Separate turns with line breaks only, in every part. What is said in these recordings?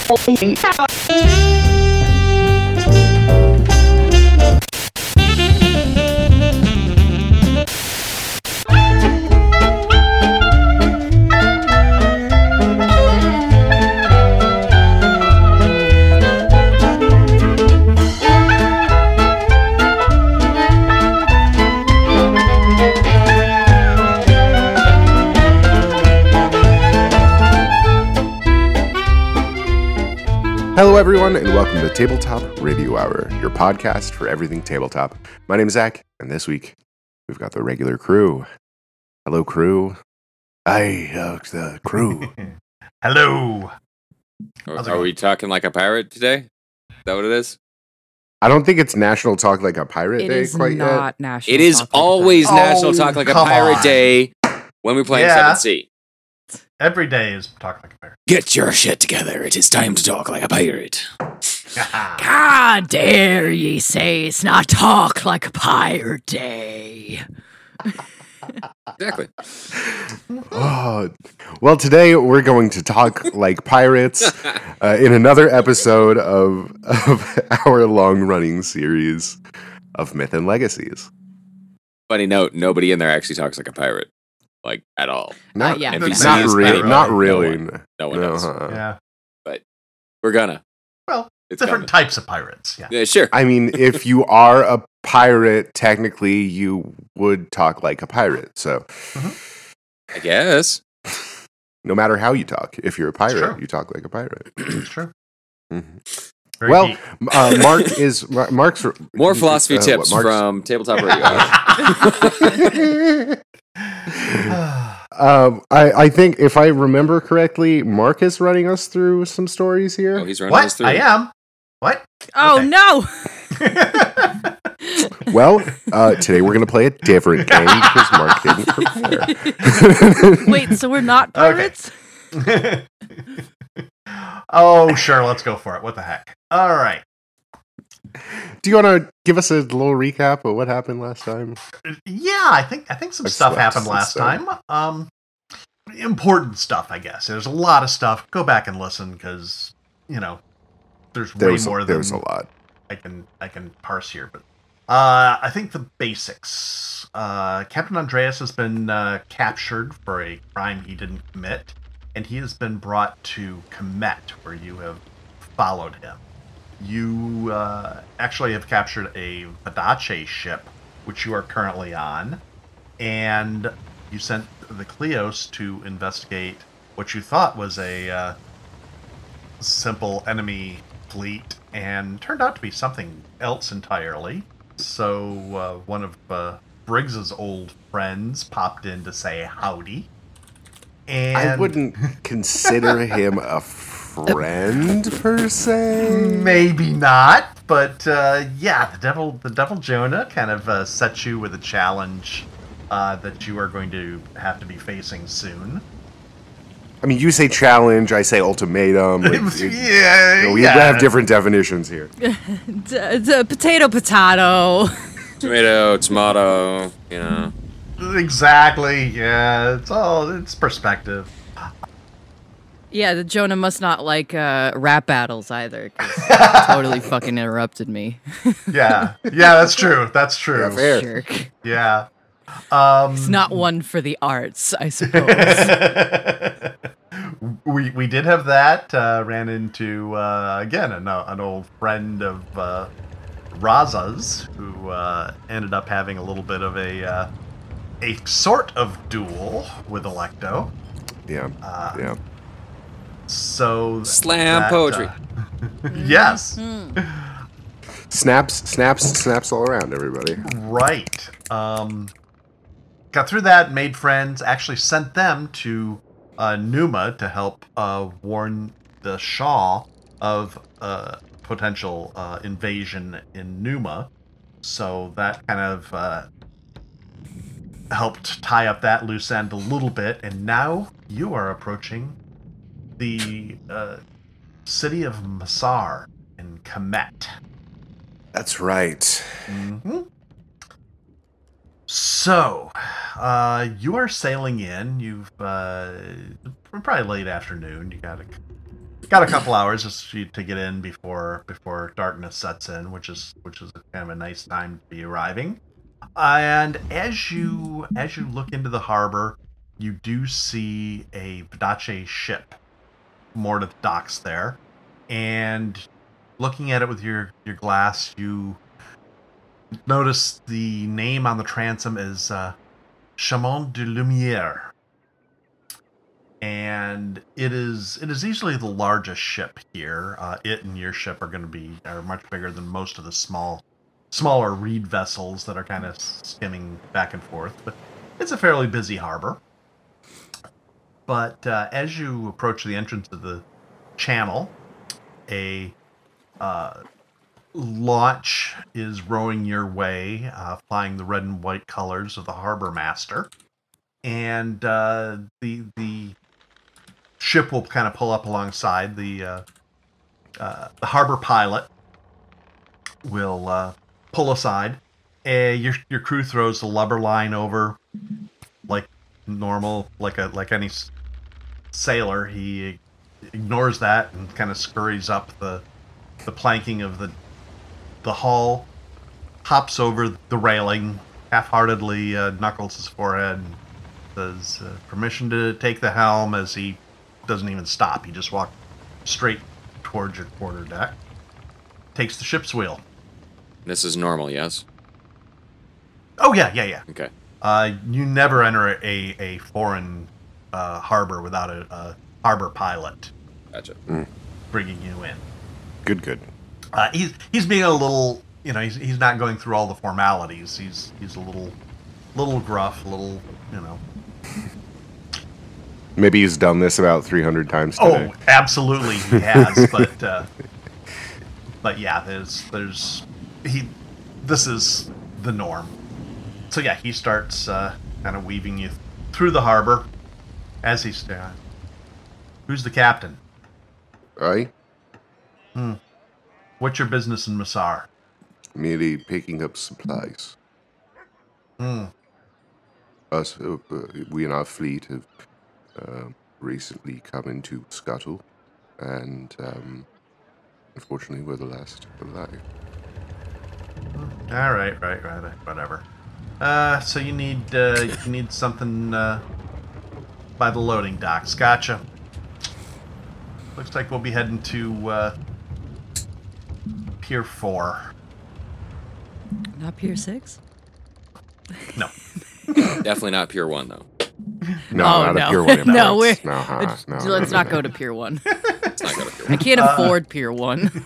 Hello, everyone, and welcome to Tabletop Review Hour, your podcast for everything tabletop. My name is Zach, and this week we've got the regular crew. Hello, crew. The crew.
Hello.
Are we talking like a pirate today? Is that what it is?
I don't think it's National Talk Like a Pirate Day quite yet.
It is not National
It is
Talk Like a
always
Pirate.
National Talk Like a Pirate
on.
Day when we play in
Yeah.
7th.
Every day is talking like a pirate.
Get your shit together. It is time to talk like a pirate.
How dare ye say it's not Talk Like a Pirate Day?
Exactly.
Oh, well, today we're going to talk like pirates in another episode of our long-running series of Myth and Legacies.
Funny note, nobody in there actually talks like a pirate. Like, at all.
Not,
yeah,
NPCs,
not,
anyone.
not really.
No one does.
Yeah.
We're gonna.
Well,
It's
different
coming.
types of pirates. Yeah.
Yeah, sure.
I mean, if you are a pirate, technically you would talk like a pirate. So
I guess.
no matter how you talk, if you're a pirate,
Sure.
you talk like a pirate.
It's true.
Mhm.
Very
Well,
deep.
Mark's
More philosophy
what,
tips
Mark's-
from Tabletop Radio.
I think if I remember correctly, Mark is running us through some stories here.
Oh, he's running us
What?
through.
I am. What?
Oh
Okay.
no!
Well, today we're going to play a different game because Mark didn't prepare.
Wait, so we're not pirates?
Oh, sure. Let's go for it. What the heck? All right.
Do you want to give us a little recap of what happened last time?
Yeah, I think some
I've
stuff
slept
happened
since
last
then.
time. Important stuff, I guess. There's a lot of stuff. Go back and listen because there's way more than
There's a lot.
I can parse here, but I think the basics. Captain Andreas has been captured for a crime he didn't commit, and he has been brought to Kemet, where you have followed him. You actually have captured a Vadache ship, which you are currently on, and you sent the Kleos to investigate what you thought was a simple enemy fleet, and turned out to be something else entirely. So one of Briggs's old friends popped in to say howdy. And
I wouldn't consider him a friend per se.
maybe not, but yeah, the devil Jonah kind of set you with a challenge that you are going to have to be facing soon.
I mean, you say challenge, I say ultimatum. Like, we have different definitions here.
Potato.
Tomato, you know.
Exactly. Yeah, it's perspective.
Yeah, the Jonah must not like rap battles either. 'Cause he totally fucking interrupted me.
Yeah, that's true. That's true.
Yeah, fair.
Jerk.
Yeah.
It's not one for the arts, I suppose.
we did have that. Ran into again an old friend of Raza's, who ended up having a little bit of a sort of duel with Electo.
Yeah. Yeah.
So
Slam
that,
poetry.
Yes.
Snaps all around, everybody.
Right. Got through that, made friends, actually sent them to Numa to help warn the Shah of potential invasion in Numa. So that kind of helped tie up that loose end a little bit, and now you are approaching the city of Masar in Kemet.
That's right.
Mm-hmm. So, you are sailing in. You've probably late afternoon. You got got a couple hours just to get in before darkness sets in, which is kind of a nice time to be arriving. And as you look into the harbor, you do see a Vidace ship moored at the docks there, and looking at it with your glass, you notice the name on the transom is Chemin de Lumière. And it is easily the largest ship here. It and your ship are much bigger than most of the smaller reed vessels that are kind of skimming back and forth. But it's a fairly busy harbor. But as you approach the entrance of the channel, a launch is rowing your way, flying the red and white colors of the harbor master, and the ship will kind of pull up alongside. The harbor pilot will pull aside. Your crew throws the lubber line over like normal, like any sailor. He ignores that and kind of scurries up the planking of the hull, hops over the railing, half-heartedly knuckles his forehead, and says, permission to take the helm, as he doesn't even stop. He just walks straight towards your quarter deck. Takes the ship's wheel.
This is normal, yes?
Oh, yeah.
Okay.
You never enter a foreign harbor without a harbor pilot
Gotcha.
bringing you in.
Good.
He's being a little, he's not going through all the formalities. He's a little gruff,
Maybe he's done this about 300 times today.
Oh, absolutely he has, but yeah, this is the norm. So yeah, he starts kind of weaving you through the harbor as he's who's the captain?
Aye?
What's your business in Massar?
Merely picking up supplies. Us, we in our fleet have recently come into Scuttle, and unfortunately we're the last alive.
All right, whatever. So you need something by the loading docks. Gotcha. Looks like we'll be heading to Pier 4.
Not Pier 6?
No.
Definitely not Pier 1, though.
No,
Oh,
not
no.
a Pier 1.
No,
Let's
Let's not go to Pier 1.
Let's not go to Pier
I
1.
can't afford Pier 1.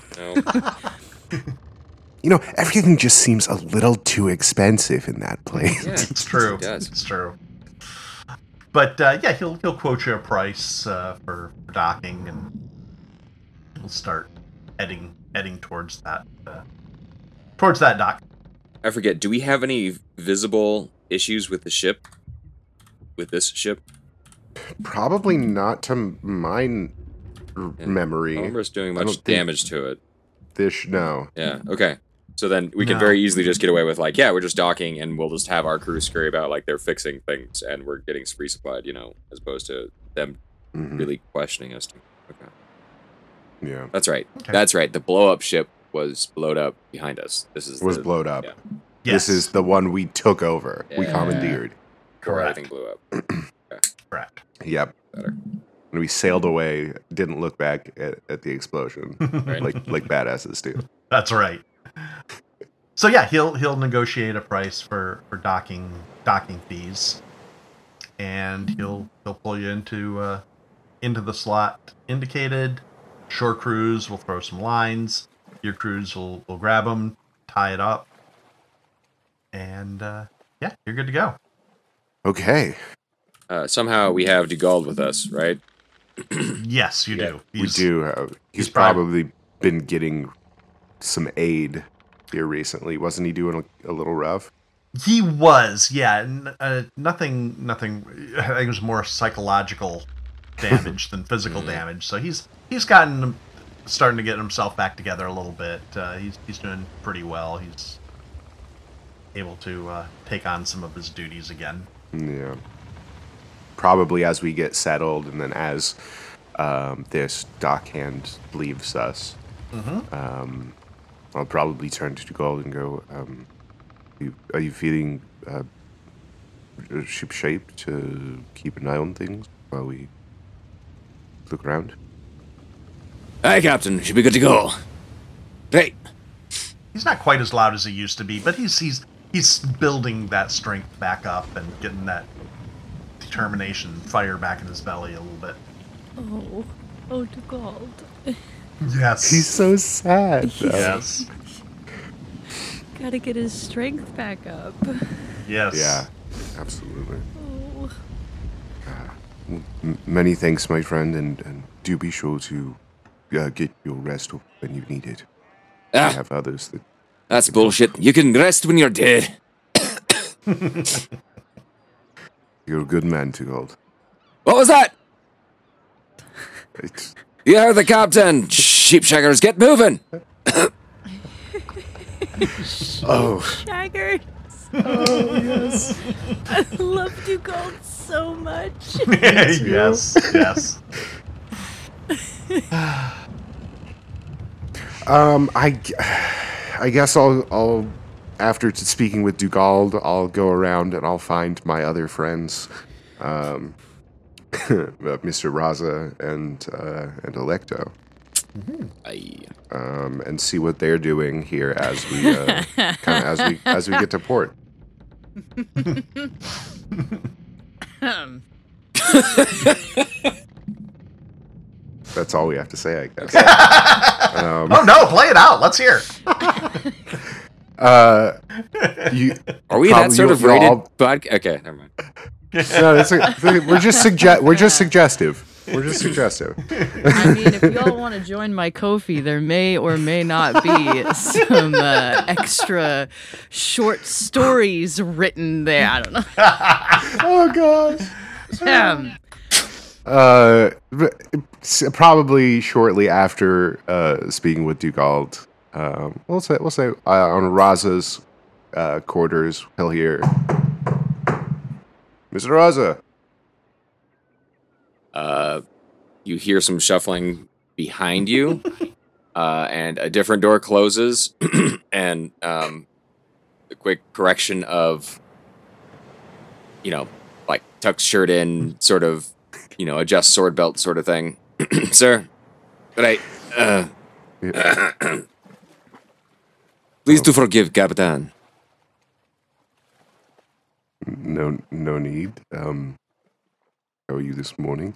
No.
Everything just seems a little too expensive in that place.
Yeah,
It's true.
It does.
It's true. But yeah, he'll quote you a price for docking, and we'll start heading towards that dock.
I forget, do we have any visible issues with the ship? With this ship?
Probably not to my memory.
I don't remember us doing
I
much
don't think-
damage to it.
No.
Yeah, okay. So then we can
No.
very easily just get away with, like, yeah, we're just docking, and we'll just have our crew scurry about like they're fixing things, and we're getting resupplied, as opposed to them
Mhm.
really questioning us. Okay.
Yeah.
That's right.
Okay.
That's right. The blow-up ship was blowed up behind us. This is
Was blowed up.
Yeah.
Yes.
This is the one we took over. We
Yeah.
commandeered.
Correct.
Everything blew up.
Correct.
Yep.
Better.
And we sailed away, didn't look back at the explosion,
Right.
like badasses do.
That's right. So yeah, he'll negotiate a price for docking fees, and he'll pull you into the slot indicated. Shore crews will throw some lines. Your crews will grab them, tie it up, and yeah, you're good to go.
Okay.
Somehow we have DeGauld with us, right?
Yes, you do.
We do have. He's
he's probably-
probably been getting some aid here recently. Wasn't he doing a little rough?
He was, yeah. Nothing. I think it was more psychological damage than physical damage. So he's starting to get himself back together a little bit. He's doing pretty well. He's able to take on some of his duties again.
Yeah. Probably as we get settled, and then as this dockhand leaves us, I'll probably turn to Gold and go, are you feeling ship-shape to keep an eye on things while we look around?
Aye, Captain. Should be good to go. Hey.
He's not quite as loud as he used to be, but he's building that strength back up and getting that determination, fire back in his belly a little bit.
Oh, to Gold.
Yes.
He's so sad.
Yes.
Gotta get his strength back up.
Yes.
Yeah, absolutely.
Oh.
Many thanks, my friend, and do be sure to get your rest when you need it. We have others that...
That's bullshit. You can rest when you're dead.
You're a good man, Gold.
What was that? You heard the captain. Sheepshaggers, get moving.
Shaggers.
Oh, yes.
I love you, Gold, so much.
Yes.
I guess I'll after speaking with Dugald, I'll go around and I'll find my other friends, Mr. Raza and Electo, and see what they're doing here as we as we get to port. That's all we have to say, I guess.
Oh no, play it out. Let's hear.
Are we that sort of rated podcast? Okay, never mind.
No, we're just suggestive. We're just suggestive.
I mean, if y'all want to join my Ko-fi, there may or may not be some extra short stories written there. I don't know.
Oh gosh. Probably shortly after speaking with Dugald, we'll say on Raza's quarters, he'll hear, Mr. Raza.
You hear some shuffling behind you, and a different door closes, and a quick correction of, like tucks shirt in, sort of, adjust sword belt sort of thing. Sir, right. Please do forgive, Capitan.
No need. How are you this morning?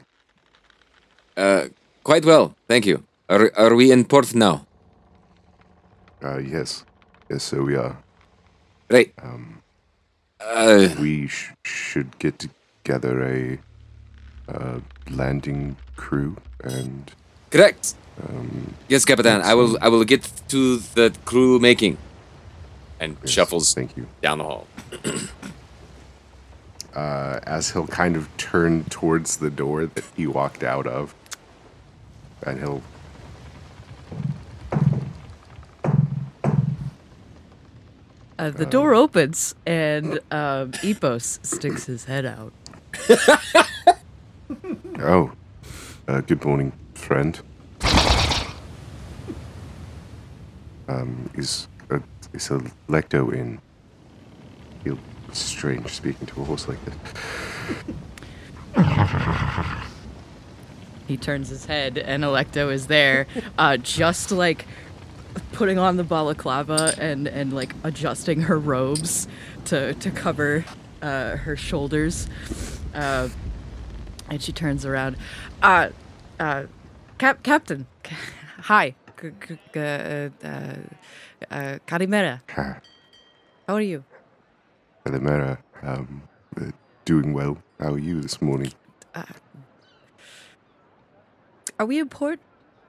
Quite well, thank you. Are we in port now?
Yes, so we are.
Right.
We should get together a landing crew and...
Correct. Yes, Capitan. I will get to the crew making. And yes, shuffles.
Thank you.
Down the hall.
As he'll kind of turn towards the door that he walked out of, and he'll...
The door opens, and Epos sticks his head out.
Oh, good morning, friend. Is Electo in? Feels strange speaking to a horse like that.
He turns his head, and Electo is there, just like putting on the balaclava and like adjusting her robes to cover her shoulders. And she turns around. Captain, hi. Karimera. How are you?
Karimera, doing well. How are you this morning?
Are we in port?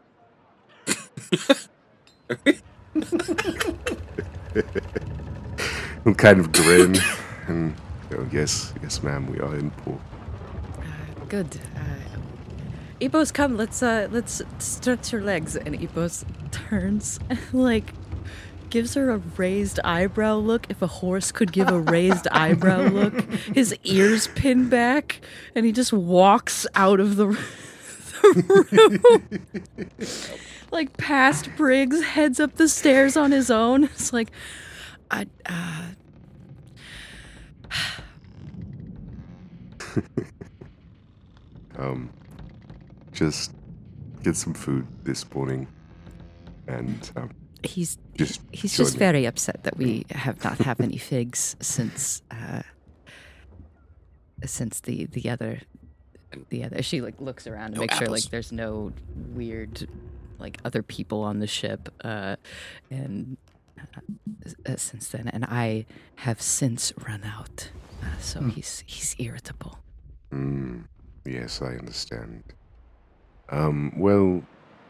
He'll kind of grin and go, yes, ma'am, we are in port.
Good. Epos, come, let's stretch your legs. And Epos turns and, like, gives her a raised eyebrow look. If a horse could give a raised eyebrow look. His ears pinned back, and he just walks out of the room. Like past Briggs, heads up the stairs on his own. It's like,
Just get some food this morning, and
He's
just
just very upset that we have not have any figs since the other. She like looks around and
No
makes sure
apples.
like there's no weird like other people on the ship, and since then, and I have since run out, so he's irritable.
Yes, I understand. Well,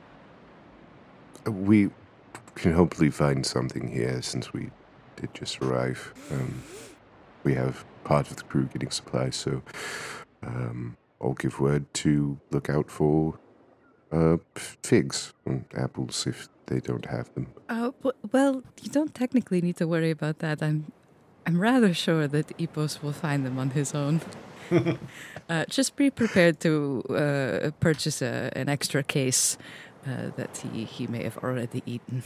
we can hopefully find something here since we did just arrive. We have part of the crew getting supplies, so I'll give word to look out for figs and apples if they don't have them.
Well, you don't technically need to worry about that. I'm rather sure that Epos will find them on his own. Just be prepared to purchase an extra case that he may have already eaten.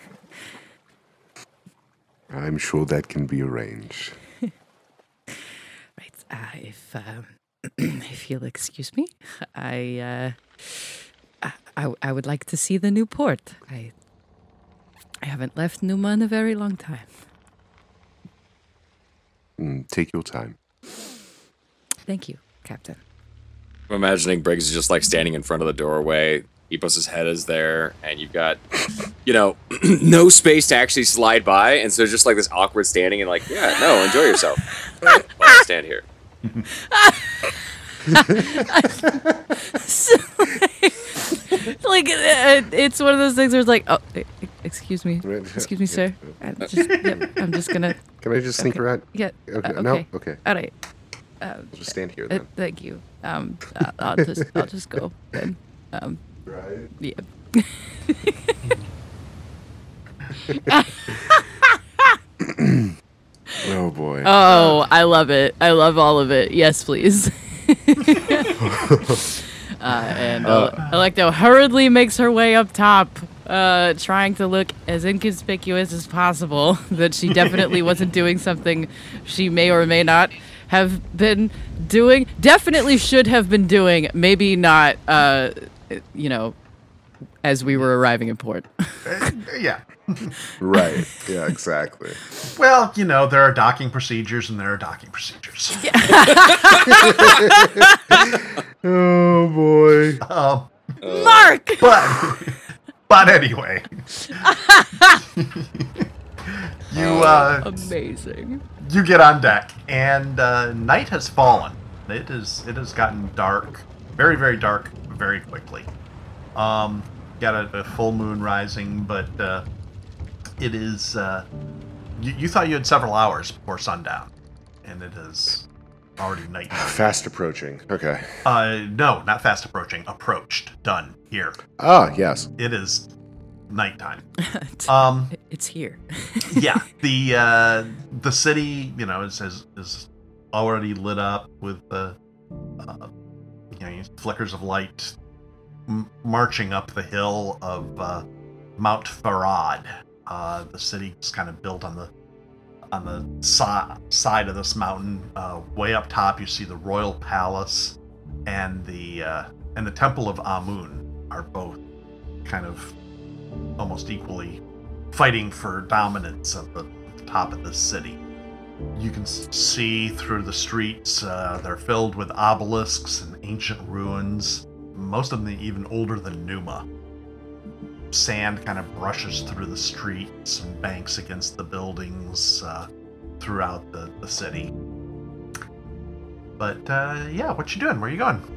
I'm sure that can be arranged.
Right. If you'll excuse me, I would like to see the new port. I haven't left Numa in a very long time.
Take your time.
Thank you, Captain.
I'm imagining Briggs is just like standing in front of the doorway. Epos' head is there, and you've got, no space to actually slide by, and so just like this awkward standing and like, yeah, no, enjoy yourself. While I stand here.
So, it's one of those things where it's like, oh, excuse me, sir. I'm just gonna.
Can I just sneak around?
Yeah.
Okay.
Okay.
No. Okay.
All right.
I'll just stand here then.
Thank you. I'll just go then.
Right.
Yeah.
Oh boy.
Oh, I love it. I love all of it. Yes, please. And Electo hurriedly makes her way up top, trying to look as inconspicuous as possible, that she definitely wasn't doing something she may or may not have been doing. Definitely should have been doing. Maybe not, as we were arriving in port.
Yeah.
Right. Yeah, exactly.
Well, there are docking procedures and there are docking procedures.
Oh boy.
Mark!
But anyway.
Amazing.
You get on deck, and night has fallen. It has gotten dark, very, very dark, very quickly. Got a full moon rising, but it is. You thought you had several hours before sundown, and it is already night.
Fast approaching. Okay.
No, not fast approaching. Approached. Done. Here.
Ah, yes.
It is nighttime.
It's here.
Yeah, the city, is already lit up with flickers of light marching up the hill of Mount Farad. The city is kind of built on the side of this mountain. Way up top, you see the royal palace and the temple of Amun are both kind of almost equally fighting for dominance at the top of this city. You can see through the streets, they're filled with obelisks and ancient ruins, most of them even older than Numa. Sand kind of brushes through the streets and banks against the buildings throughout the city. But what you doing? Where you going?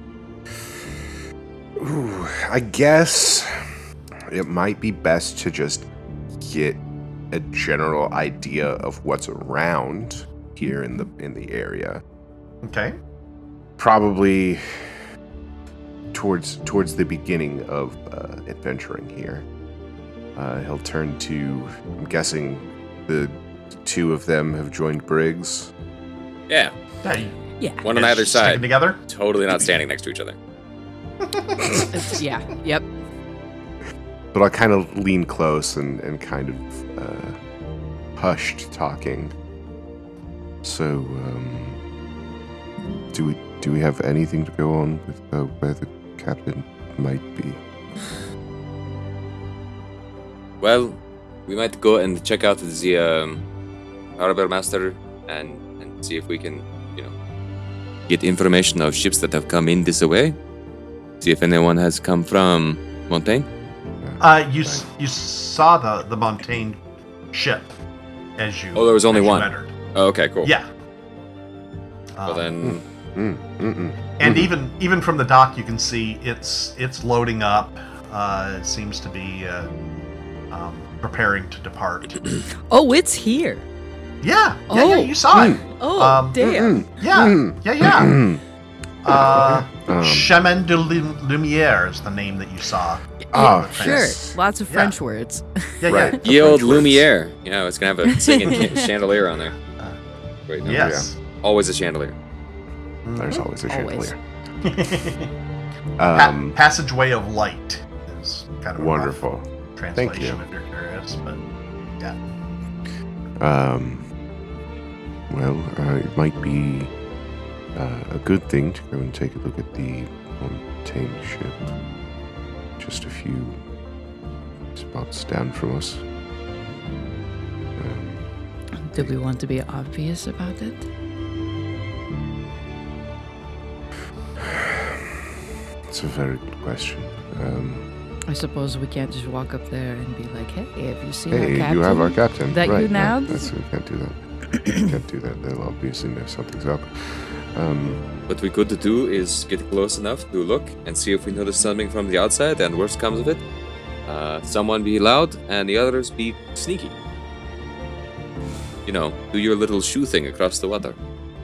Ooh, I guess it might be best to just get a general idea of what's around here in the area.
Okay.
Probably towards the beginning of adventuring here. He'll turn to, I'm guessing the two of them have joined Briggs.
Yeah.
Yeah.
One on either
Sticking
side.
together?
Totally not standing next to each other.
Yeah. Yep.
But I'll kind of lean close and kind of hushed talking. So, do we have anything to go on with where the captain might be?
Well, we might go and check out the harbor master and see if we can, get information of ships that have come in this way. See if anyone has come from Montaigne.
You saw the Montaigne ship as you.
Oh, there was only
as you
one.
entered.
Oh, okay, cool.
Yeah.
Well then,
And even from the dock, you can see it's loading up. It seems to be preparing to depart.
Oh, it's here.
Yeah,
Oh.
you saw it.
Oh, damn.
Yeah. Chemin de Lumiere is the name that you saw.
Oh,
Sure.
yes.
Lots of
Yeah.
French words.
Yeah,
Right.
yeah.
ye old
French words.
Lumiere. It's gonna have a singing chandelier on there. Wait, no.
Yes.
Always a chandelier.
There's always a
Always.
chandelier.
Passageway of Light is kind of a
Wonderful.
rough
Thank
translation
you.
if you're curious, but yeah.
Well, it might be a good thing to go and take a look at the Montaigne ship. Just a few spots down from us.
Do we want to be obvious about it?
It's a very good question.
I suppose we can't just walk up there and be like, "Hey, have you seen our
Hey,
captain?"
you have our captain.
that you
right,
nabbed?
We can't do that. We can't do that. They'll obviously know something's up.
What we could do is get close enough to look and see if we notice something from the outside, and worst comes of it, someone be loud and the others be sneaky. Do your little shoe thing across the water.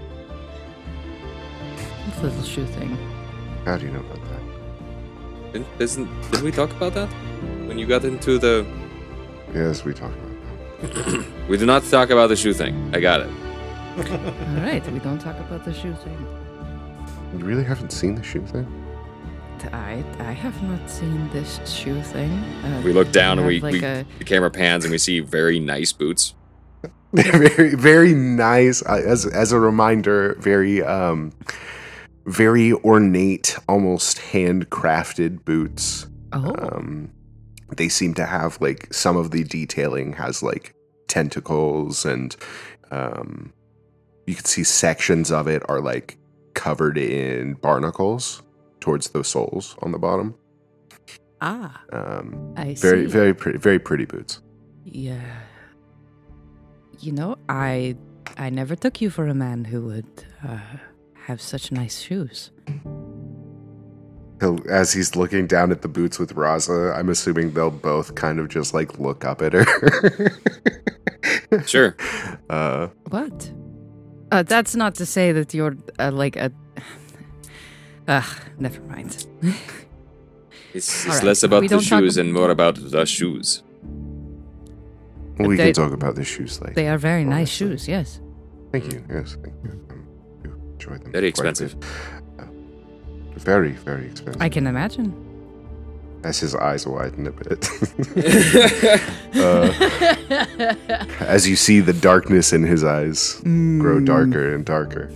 It's a little shoe thing.
How do you know about that?
Didn't we talk about that? When you got into the...
Yes, we talked about that.
We do not talk about the shoe thing. I got it.
All right, we don't talk about the shoe thing.
You really haven't seen the shoe thing?
I have not seen this shoe thing.
We look down and
have
we the camera pans and we see very nice boots.
Very, very nice. As a reminder, very very ornate, almost handcrafted boots.
Oh,
They seem to have like some of the detailing has like tentacles, and you can see sections of it are like covered in barnacles towards the soles on the bottom.
I see.
Very, very pretty boots.
Yeah. I never took you for a man who would have such nice shoes.
As he's looking down at the boots with Raza, I'm assuming they'll both kind of just like look up at her.
Sure.
What? That's not to say that you're like a. Never mind.
It's
All right,
less about
we
the
don't talk
shoes and more about the shoes.
We
They-
can talk about the shoes later.
They are very nice
Honestly.
shoes. Yes.
Thank you. Yes, thank you. You enjoy them.
Very
quite a
expensive.
bit. Very, very expensive.
I can imagine.
As his eyes widen a bit. As you see the darkness in his eyes grow darker and darker.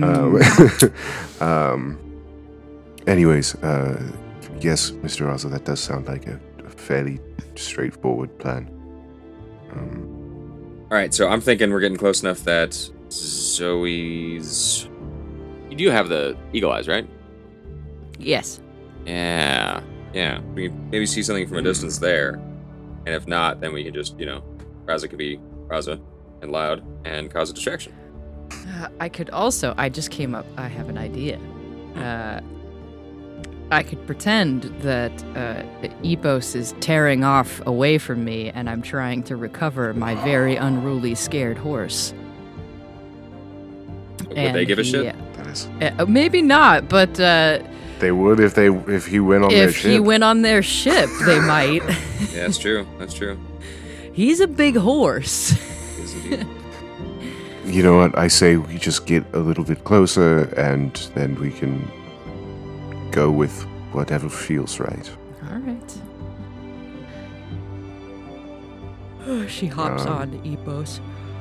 Anyways, yes, Mr. Raza, that does sound like a fairly straightforward plan.
All right, so I'm thinking we're getting close enough that Zoe's... You do have the eagle eyes, right?
Yes.
Yeah. We can maybe see something from a distance there. And if not, then we can just, Raza could be Raza and loud and cause a distraction.
I could also. I just came up. I have an idea. I could pretend that Epos is tearing off away from me, and I'm trying to recover my very unruly, scared horse.
Would they give a shit?
That is,
Maybe not, but
they would if he went on their
if
ship.
he went on their ship, they might.
Yeah, that's true. That's true.
He's a big horse.
Yes, indeed.
You know what? I say we just get a little bit closer, and then we can go with whatever feels right.
All right. She hops on Epos.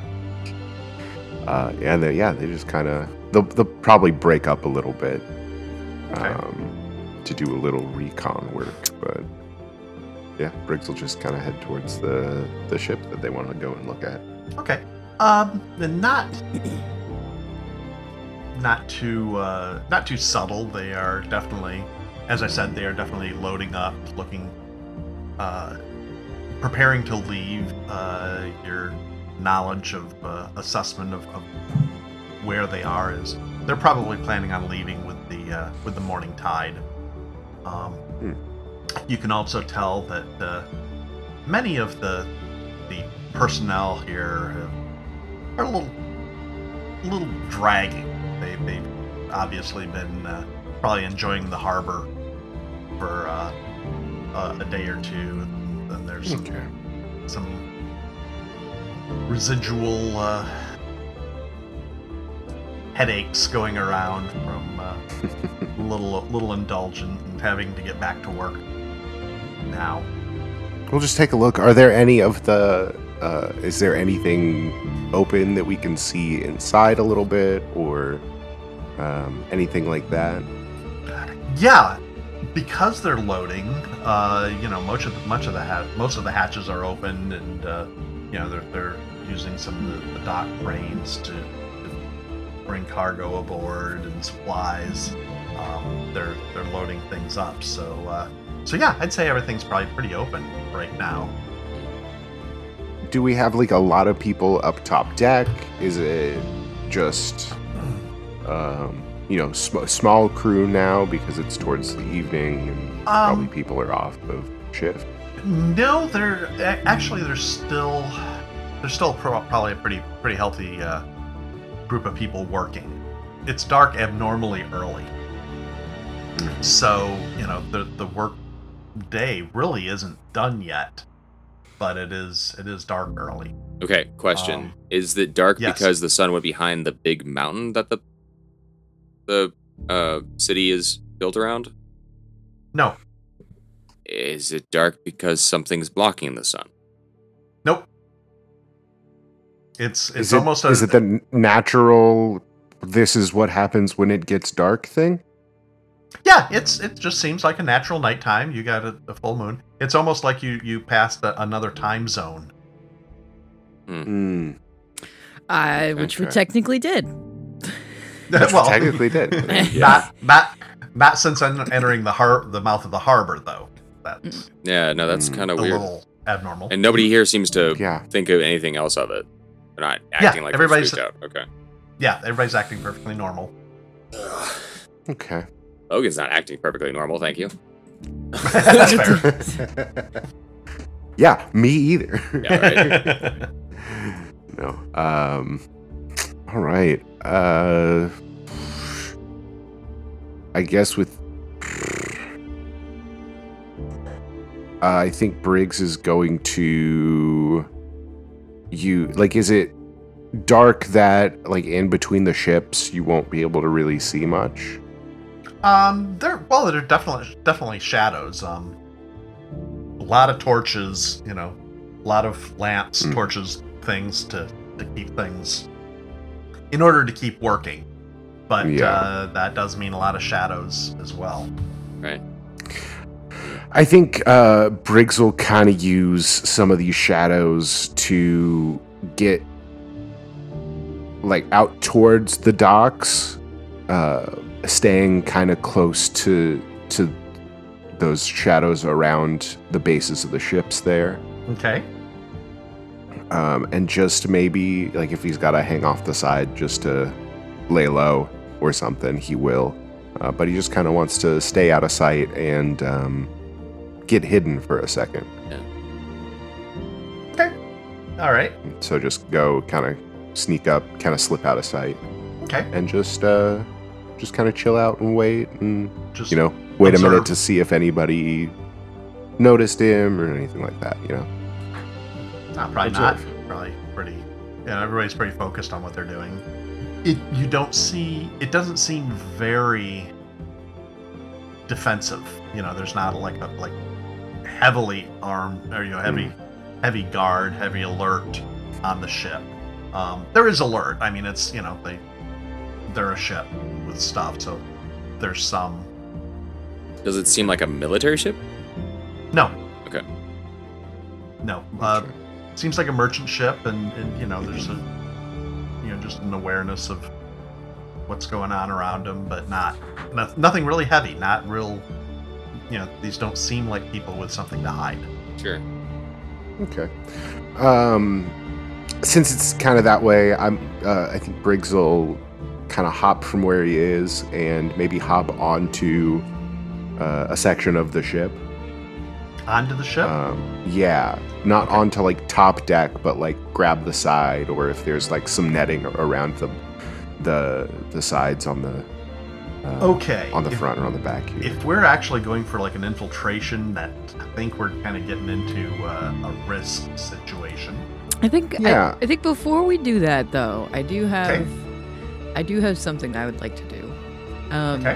And they just kind of they'll probably break up a little bit to do a little recon work, but yeah, Briggs will just kind of head towards the ship that they want to go and look at.
Okay. Not too subtle. They are definitely, as I said, they are definitely loading up, looking, preparing to leave. Your knowledge of assessment of where they are is they're probably planning on leaving with the morning tide. You can also tell that many of the personnel here are a little dragging. They've obviously been probably enjoying the harbor for a day or two. And then there's some residual headaches going around from a little indulgent and having to get back to work now.
We'll just take a look. Are there any of the is there anything open that we can see inside a little bit, or anything like that?
Yeah, because they're loading. Most of the hatches are open, and they're using some of the dock cranes to bring cargo aboard and supplies. They're loading things up. So yeah, I'd say everything's probably pretty open right now.
Do we have like a lot of people up top deck? Is it just small crew now because it's towards the evening and probably people are off of shift?
No, there's still probably a pretty healthy group of people working. It's dark abnormally early, so the work day really isn't done yet. But it is dark early.
Okay, question. Is it dark because the sun went behind the big mountain that the city is built around?
No.
Is it dark because something's blocking the sun?
Nope. It's
is
almost
is it the natural this is what happens when it gets dark thing?
Yeah, it just seems like a natural nighttime. You got a full moon. It's almost like you passed another time zone.
Which we technically did.
Well,
technically did.
Not since entering the mouth of the harbor, though. That's
that's kind of
a
weird.
little abnormal.
And nobody here seems to think of anything else of it. They're not acting like everybody's freaked out. Okay.
Yeah, everybody's acting perfectly normal.
Okay.
Logan's not acting perfectly normal, thank you.
That's fair.
Yeah, me either.
Yeah, right.
No. All right. I guess I think Briggs is going to is it dark that in between the ships you won't be able to really see much?
There definitely shadows. A lot of torches, a lot of lamps, torches, things to keep things in order to keep working. But that does mean a lot of shadows as well.
Right.
I think Briggs will kind of use some of these shadows to get out towards the docks, staying kind of close to those shadows around the bases of the ships there.
Okay.
And just maybe if he's got to hang off the side just to lay low or something, he will. But he just kind of wants to stay out of sight and get hidden for a second.
Yeah.
Okay. All right.
So just go kind of sneak up, kind of slip out of sight.
Okay.
And just kind of chill out and wait and
Just
wait
observe.
a minute to see if anybody noticed him or anything like that,
Probably
Observe.
not. Probably pretty. Yeah, everybody's pretty focused on what they're doing. It doesn't seem very defensive. There's not like heavily armed or heavy guard, heavy alert on the ship. There is alert. I mean, it's they're a ship with stuff, so there's some.
Does it seem like a military ship?
No.
Okay.
No. Seems like a merchant ship, and there's just an awareness of what's going on around them, but nothing really heavy. Not real. These don't seem like people with something to hide.
Sure.
Okay. Since it's kind of that way, I think Briggs will kind of hop from where he is and maybe hop onto a section of the ship.
Onto the ship?
Yeah. Not onto like top deck, but like grab the side, or if there's like some netting around the sides on the on the front or on the back here.
If we're actually going for like an infiltration, that I think we're kind of getting into a risk situation.
I think
Yeah.
I think before we do that though, I do have something I would like to do.
Okay.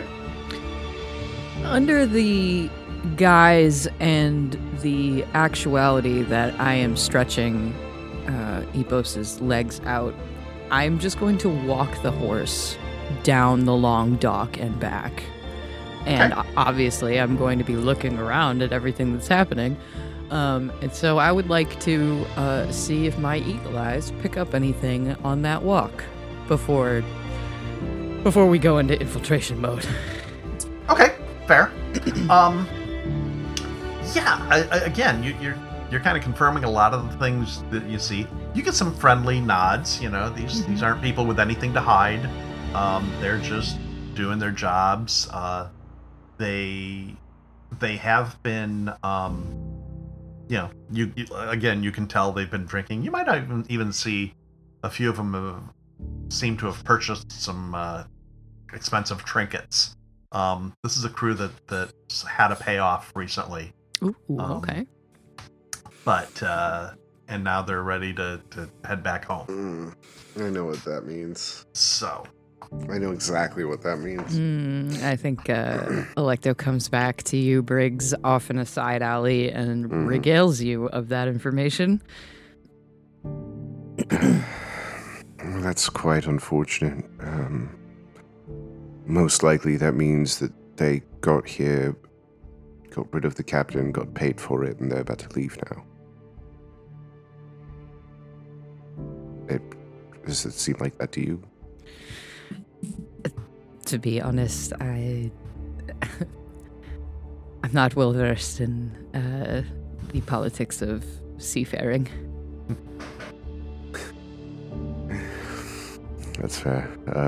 Under the guise and the actuality that I am stretching Epos's legs out, I'm just going to walk the horse down the long dock and back. And obviously I'm going to be looking around at everything that's happening. And so I would like to see if my eagle eyes pick up anything on that walk before we go into infiltration mode.
Okay, fair. Again, you're kind of confirming a lot of the things that you see. You get some friendly nods. These aren't people with anything to hide. They're just doing their jobs. They have been. You can tell they've been drinking. You might even see a few of them seem to have purchased some expensive trinkets. This is a crew that had a payoff recently.
Ooh, okay.
But and now they're ready to head back home.
I know what that means.
So
I know exactly what that means.
I think Electo comes back to you, Briggs, off in a side alley and regales you of that information.
Well, that's quite unfortunate. Most likely that means that they got here, got rid of the captain, got paid for it, and they're about to leave now. Does it seem like that to you?
To be honest, I'm not well versed in the politics of seafaring.
That's fair.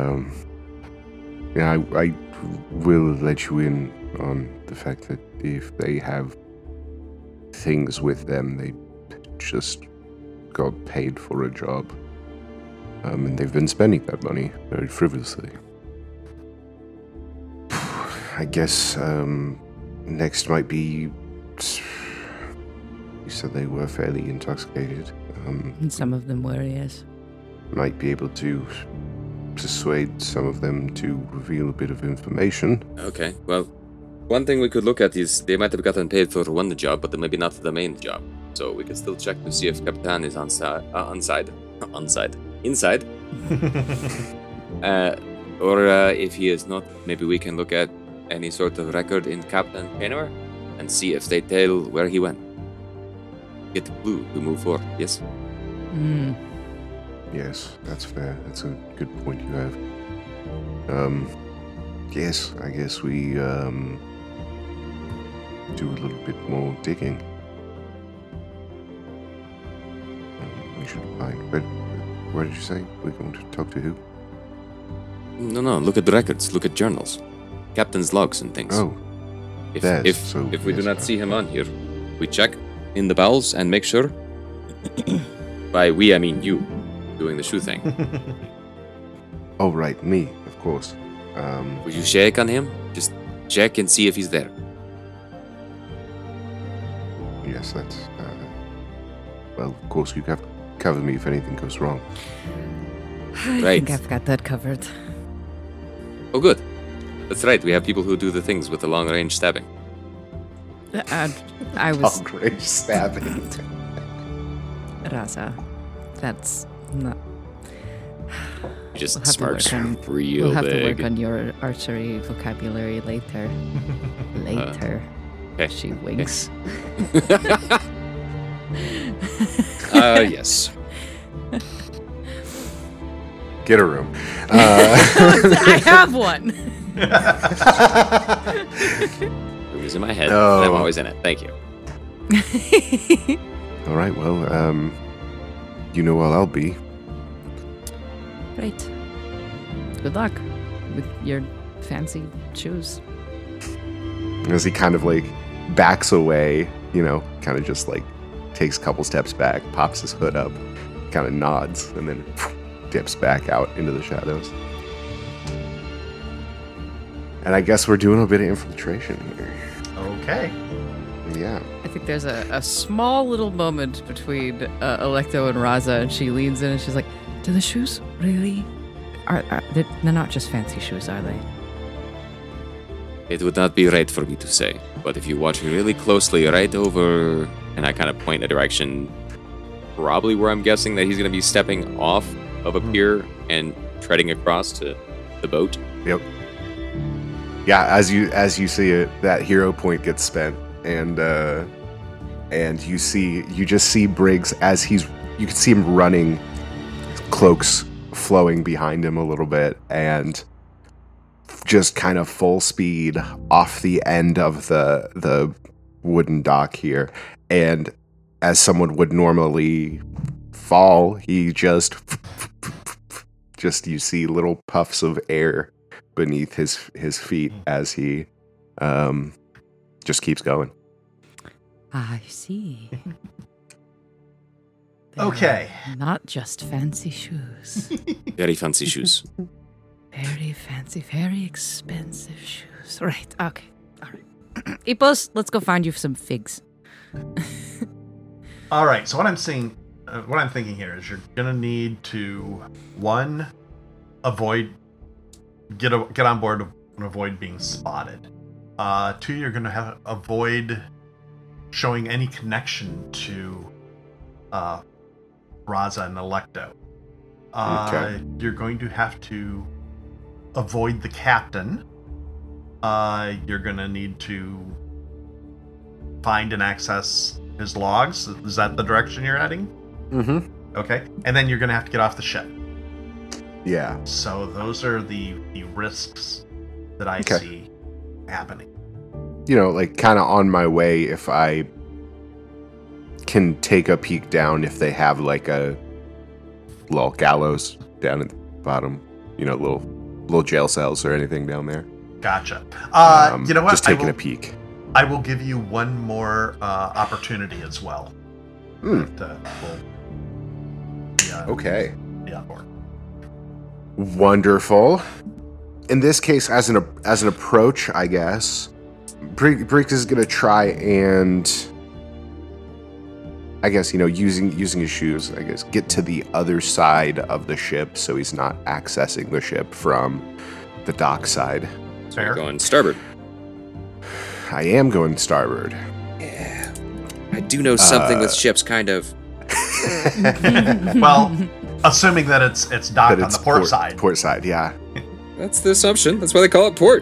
I will let you in on the fact that if they have things with them, they just got paid for a job. And they've been spending that money very frivolously. I guess next might be... You said they were fairly intoxicated.
And some of them were, yes.
Might be able to persuade some of them to reveal a bit of information.
Okay, well, one thing we could look at is they might have gotten paid for one job, but maybe not the main job. So we could still check to see if Capitan is inside. Or if he is not, maybe we can look at any sort of record in Captain Painter and see if they tell where he went. Get a clue to move forward, yes?
Yes, that's fair. That's a good point you have. Yes, I guess we do a little bit more digging. We should find... But what did you say? We're going to talk to who?
No, look at the records, look at journals. Captain's logs and things.
Oh,
if we do not see him on here, we check in the bowels and make sure. By we, I mean you, doing the shoe thing.
Oh, right, me, of course.
Would you shake on him? Just check and see if he's there.
Yes, that's... well, of course, you have to cover me if anything goes wrong.
I
Right.
think I've got that covered.
Oh, good. That's right. We have people who do the things with the long range stabbing.
I was
Great stabbing.
Raza. That's not.
He just
We'll have to
smirks
work on-
real
We'll have to
big.
work on your archery vocabulary later. Later.
okay.
She winks.
Yes.
Get a room.
I have one.
It was in my head.
Oh.
And I'm always in it. Thank you.
All right, well, you know where I'll be.
Great. Good luck with your fancy shoes.
As he kind of like backs away, kind of just like takes a couple steps back, pops his hood up, kind of nods, and then dips back out into the shadows. And I guess we're doing a bit of infiltration here.
Okay.
Yeah.
I think there's a small little moment between Electo and Raza, and she leans in and she's like, "Do the shoes really? They're not just fancy shoes, are they?"
It would not be right for me to say, but if you watch really closely, right over, and I kind of point a direction, probably where I'm guessing that he's going to be stepping off of a pier and treading across to the boat.
Yep. Yeah, as you see it, that hero point gets spent, and you just see Briggs as you can see him running, cloaks flowing behind him a little bit, and just kind of full speed off the end of the wooden dock here, and as someone would normally fall, he just you see little puffs of air beneath his feet as he just keeps going.
I see.
Okay.
Not just fancy shoes.
Very fancy shoes.
Very fancy, very expensive shoes. Right, okay. All right. Ipos, let's go find you some figs.
All right. So what I'm thinking here is you're gonna need to, one, get on board and avoid being spotted. Two, you're gonna have to avoid showing any connection to Raza and Electo.
Okay.
You're going to have to avoid the captain. You're gonna need to find and access his logs. Is that the direction you're heading?
Mm-hmm.
Okay. And then you're gonna have to get off the ship.
Yeah.
So those are the risks that I
Okay.
see happening.
Like kind of on my way, if I can take a peek down, if they have like a little gallows down at the bottom, little jail cells or anything down there.
Gotcha. You know what?
Just taking a peek.
I will give you one more opportunity as well. That will be on,
Okay.
be on board.
Wonderful. In this case, as an approach, I guess, Briggs is going to try and, I guess, using his shoes, I guess, get to the other side of the ship so he's not accessing the ship from the dock side.
Fair.
Going starboard.
I am going starboard.
Yeah. I do know something with ships, kind of.
Well, assuming that it's docked
But
on the port side.
Port side, yeah.
That's the assumption. That's why they call it port.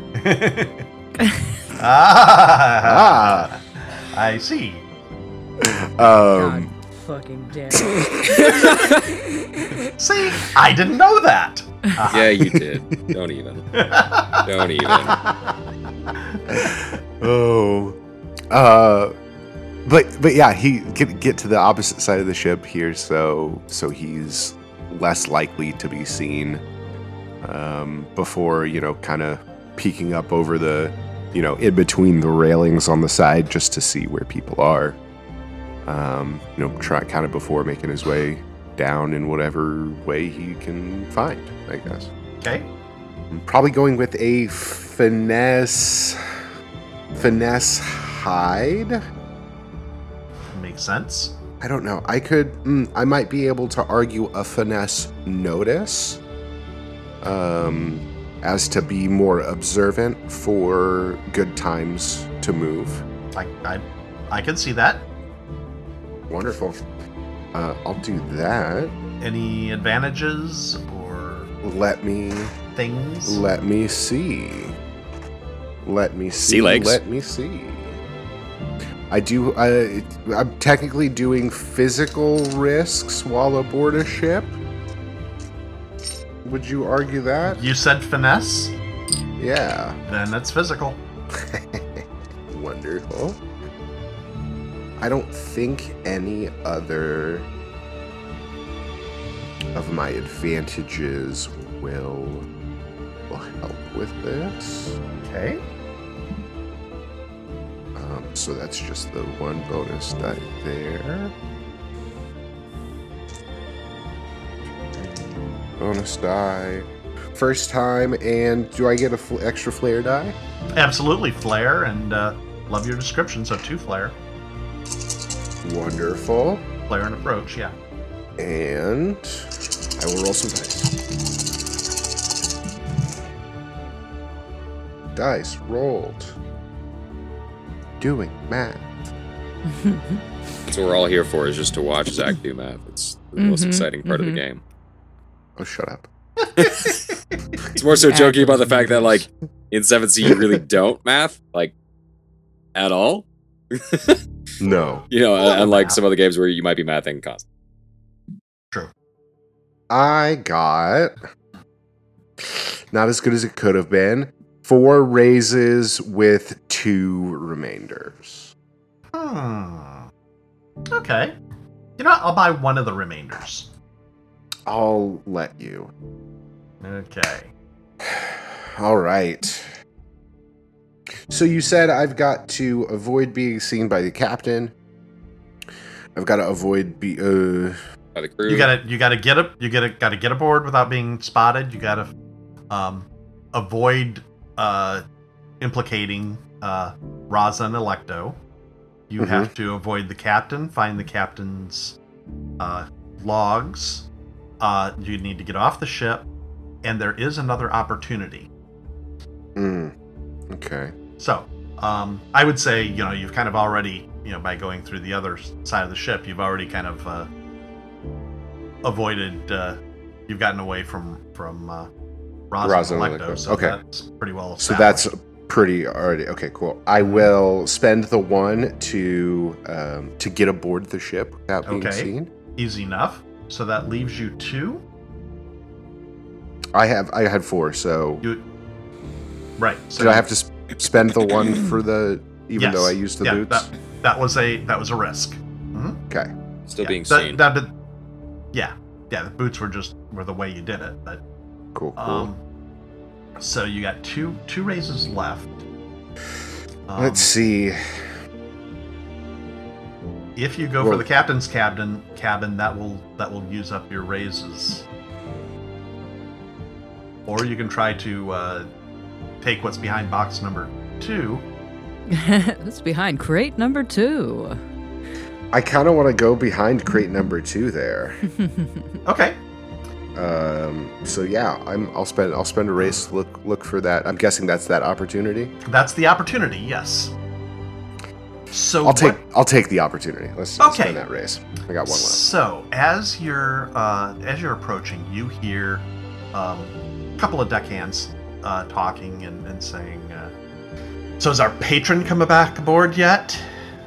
I see.
God fucking damn.
See, I didn't know that.
Yeah, you did. Don't even. Don't even.
Oh. But yeah, he get to the opposite side of the ship here, so he's less likely to be seen before, kind of peeking up over the, in between the railings on the side just to see where people are. Try kind of before making his way down in whatever way he can find, I guess.
Okay.
I'm probably going with a finesse hide.
Makes sense.
I don't know. I might be able to argue a finesse notice. I as to be more observant for good times to move.
I can see that.
Wonderful. I'll do that.
Any advantages or
Let me
things?
see.
Sea legs.
Let me see. I do. I'm technically doing physical risks while aboard a ship. Would you argue that?
You said finesse?
Yeah.
Then it's physical.
Wonderful. I don't think any other of my advantages will help with this.
Okay.
So that's just the one bonus die there. Bonus die. First time, and do I get a extra flare die?
Absolutely, flare, and love your description, so 2 flare.
Wonderful.
Flare and approach, yeah.
And I will roll some dice. Dice rolled. Doing math.
That's what we're all here for, is just to watch Zach do math. It's the most exciting part of the game.
Oh, shut up.
It's more so joking about the fact that, like, in 7th you really don't math, like, at all.
No.
You know, unlike some other games where you might be mathing constantly.
True.
I got not as good as it could have been. 4 raises with 2 remainders.
Okay. You know what? I'll buy one of the remainders.
I'll let you.
Okay.
All right. So you said I've got to avoid being seen by the captain. I've got to avoid
By the crew.
You gotta get aboard without being spotted. You gotta avoid implicating Raza and Electo. You have to avoid the captain, find the captain's logs. You need to get off the ship, and there is another opportunity.
Okay.
So, I would say, you've kind of already, by going through the other side of the ship, you've already kind of avoided, you've gotten away from Raza and Electo, so
okay.
that's pretty well established.
So that's pretty already. Okay, cool. I will spend the 1 to get aboard the ship without being seen.
Easy enough. So that leaves you 2.
I had 4, so
right. So
did I have to spend the 1 for the even
yes.
though I used the boots?
That was a risk.
Okay.
Still being seen.
The boots were the way you did it, but
Cool.
so you got two raises left.
Let's see.
If you go for the captain's cabin, that will use up your raises. Or you can try to take what's behind box number 2.
That's behind crate number 2.
I kind of want to go behind crate number 2 there.
Okay.
So yeah, I'll spend a race to look for that. I'm guessing that's that opportunity.
That's the opportunity. Yes. So
I'll take the opportunity. Let's spend that race. I got 1 left.
So as you're approaching, you hear a couple of deckhands talking and saying, "So is our patron coming back aboard yet?"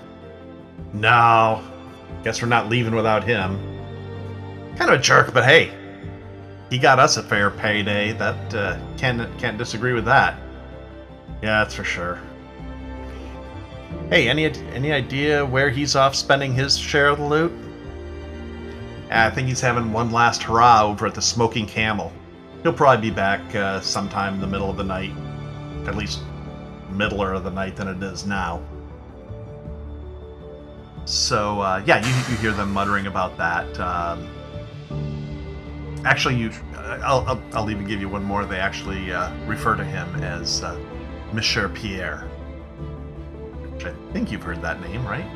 "No. Guess we're not leaving without him. Kind of a jerk, but hey, he got us a fair payday. That can't disagree with that." "Yeah, that's for sure." "Hey, any idea where he's off spending his share of the loot?" "I think he's having one last hurrah over at the Smoking Camel. He'll probably be back sometime in the middle of the night. At least middler of the night than it is now." So, you hear them muttering about that. Actually, I'll even give you one more. They actually refer to him as Monsieur Pierre. I think you've heard that name, right?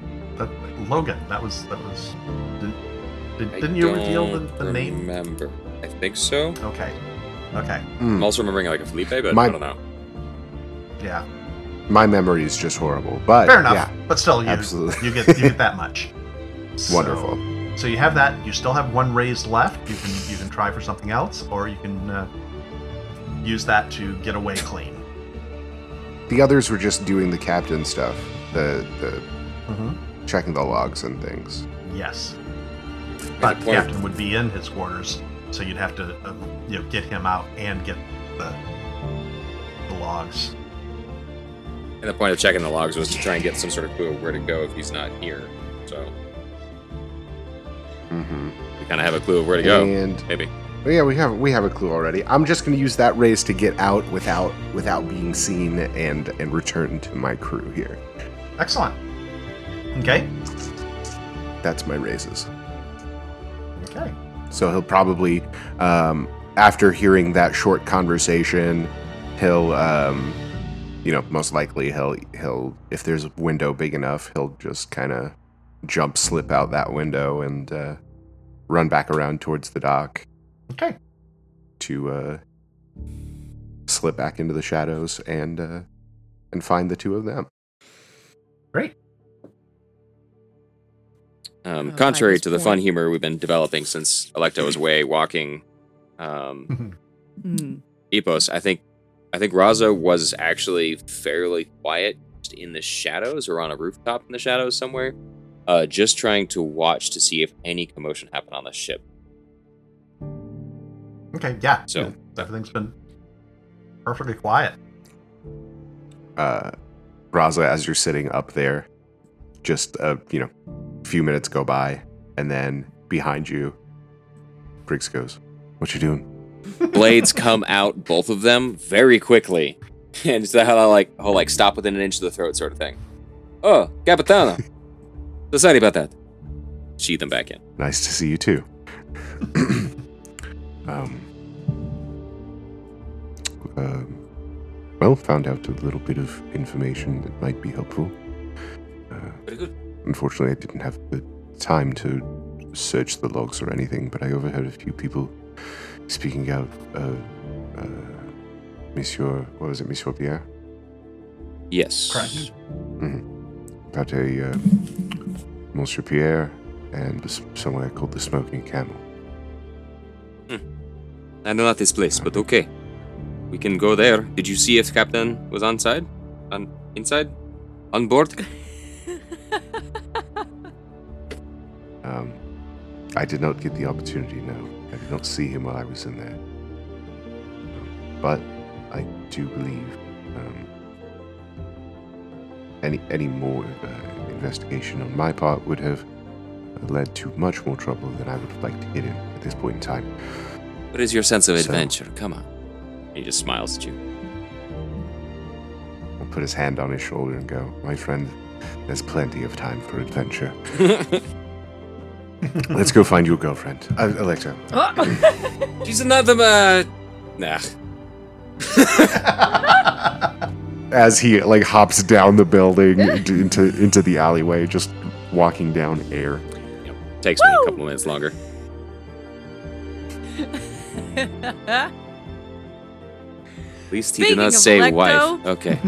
That Logan. That was. Didn't you reveal the name?
Remember. I think so.
Okay.
I'm also remembering like a Felipe, but
My-
I don't know.
Yeah.
My memory is just horrible, but
Fair enough.
yeah,
But still,
absolutely.
you get that much.
Wonderful.
So you have that. You still have one raise left. You can try for something else, or you can use that to get away clean.
The others were just doing the captain stuff, the
Mm-hmm.
checking the logs and things.
Yes.
At
But
the
the
point-
captain would be in his quarters, so you'd have to get him out and get the logs.
And the point of checking the logs was to try and get some sort of clue of where to go if he's not here. So
Mm-hmm.
we kind of have a clue of where to go.
And
Maybe.
but yeah, we have a clue already. I'm just going to use that raise to get out without being seen and return to my crew here.
Excellent. Okay.
That's my raises.
Okay.
So he'll probably, after hearing that short conversation, he'll, most likely he'll, if there's a window big enough, he'll just kind of slip out that window and run back around towards the dock
Okay.
to slip back into the shadows and find the two of them.
Great.
Contrary
this
to the fun
point-
humor we've been developing since Electo was away walking Epos, I think Raza was actually fairly quiet just in the shadows or on a rooftop in the shadows somewhere, just trying to watch to see if any commotion happened on the ship.
Okay. Yeah.
So-
everything's been perfectly quiet.
Raza, as you're sitting up there, just few minutes go by, and then behind you, Briggs goes, "What you doing?"
Blades come out, both of them, very quickly. And it's that whole stop within an inch of the throat sort of thing. Oh, Capitano. So sorry about that. Sheath them back in.
Nice to see you too. Well, found out a little bit of information that might be helpful.
Very good.
Unfortunately, I didn't have the time to search the logs or anything, but I overheard a few people speaking out of Monsieur Pierre?
Yes.
Correct.
About a Monsieur Pierre and somewhere called the Smoking Camel.
I know not this place, but okay. We can go there. Did you see if Captain was inside? On board?
I did not get the opportunity, no. I did not see him while I was in there. But I do believe any more investigation on my part would have led to much more trouble than I would have liked to get in at this point in time.
What is your sense of
So-
adventure? Come on. He just smiles at you.
I'll put his hand on his shoulder and go, "My friend, there's plenty of time for adventure. Let's go find your girlfriend, Electra."
She's another Nah.
As he hops down the building into the alleyway, just walking down air.
Takes me a couple minutes longer. At least he did
Speaking
not
of
say
Electo-
wife. Okay.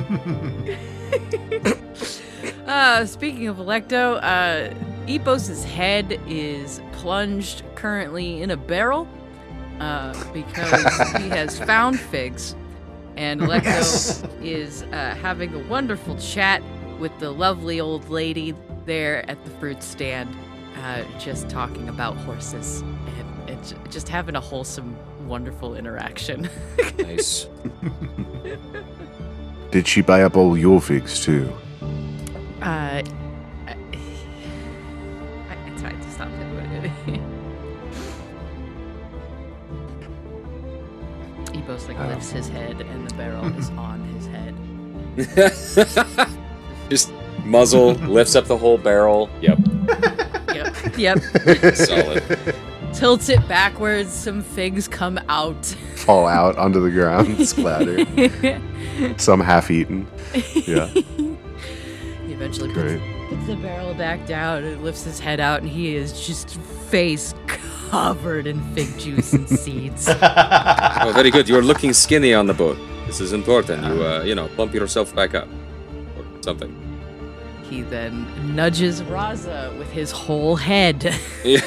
Speaking of Electo, Epos' head is plunged currently in a barrel because he has found figs. And Electo is having a wonderful chat with the lovely old lady there at the fruit stand, just talking about horses and just having a wholesome, wonderful interaction.
Nice.
Did she buy up all your figs too?
I tried to stop him, but Epos lifts his head, and the barrel is on his head.
Just muzzle, lifts up the whole barrel. Yep.
Yep.
Solid.
Tilts it backwards. Some figs come out.
Fall out onto the ground, splatter. Some half-eaten. Yeah,
He eventually
great.
puts the barrel back down and lifts his head out, and he is just face
covered in fig juice and seeds.
Oh, very good. You're looking skinny on the boat. This is important. You plump yourself back up. Or something.
He then nudges Raza with his whole head,
Yeah.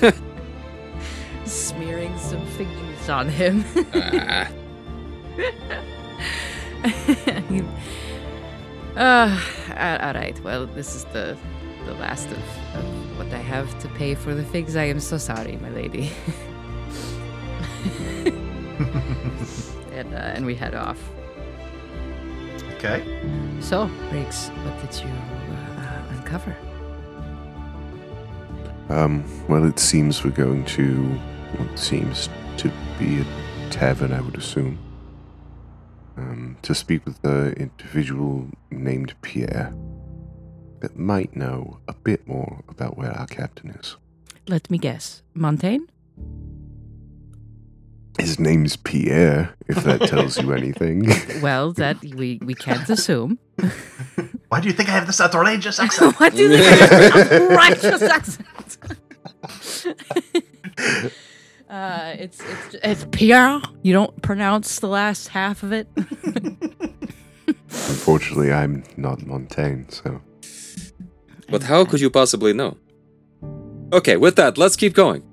smearing some fig juice on him.
Ah.
All right. Well, this is the last of what I have to pay for the figs. I am so sorry, my lady. And we head off.
Okay.
So, Briggs, what did you uncover?
Well, it seems we're going to what seems to be a tavern, I would assume. To speak with an individual named Pierre that might know a bit more about where our captain is.
Let me guess. Montaigne?
His name's Pierre, if that tells you anything.
Well, that we can't assume.
Why do you think I have this outrageous accent?
What do you think of this righteous accent? It's Pierre. You don't pronounce the last half of it.
Unfortunately, I'm not Montaigne, so...
But how could you possibly know? Okay, with that, let's keep going.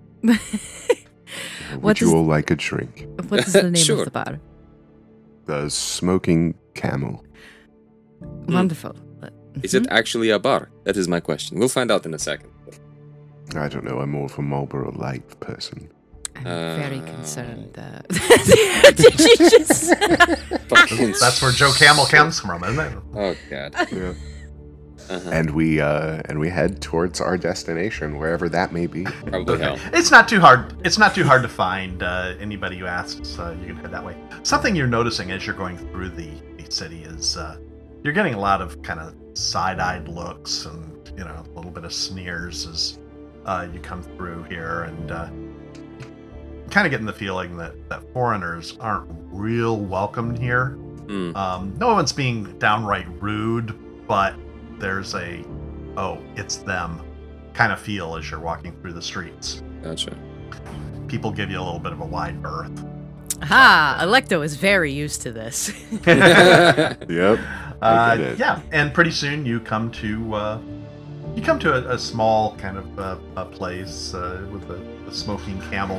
Would you all like a drink?
What is the name
Sure.
of the bar?
The Smoking Camel.
Wonderful.
Is it actually a bar? That is my question. We'll find out in a second.
I don't know, I'm more of a Marlboro Light person.
I'm very concerned. Did you just...
That's where Joe Camel comes from, isn't it?
Oh, God.
Yeah.
Uh-huh.
And we head towards our destination, wherever that may be.
Probably hell.
It's not too hard. It's not too hard to find anybody who asks. You can head that way. Something you're noticing as you're going through the city is you're getting a lot of kind of side-eyed looks and a little bit of sneers as you come through here, and kind of getting the feeling that foreigners aren't real welcomed here. No one's being downright rude, but there's a it's them kind of feel as you're walking through the streets.
Gotcha.
People give you a little bit of a wide berth.
Ha! Electo is very used to this.
Yep. I get it.
Yeah, and pretty soon you come to a small kind of a place with a smoking camel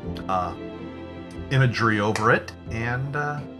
imagery over it, and